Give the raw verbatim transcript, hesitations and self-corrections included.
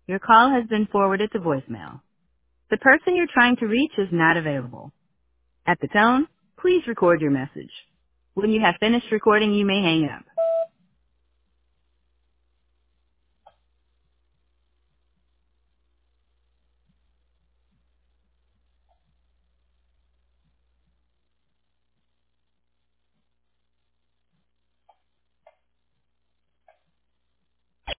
Your call has been forwarded to voicemail. The person you're trying to reach is not available. At the tone, please record your message. When you have finished recording, you may hang up.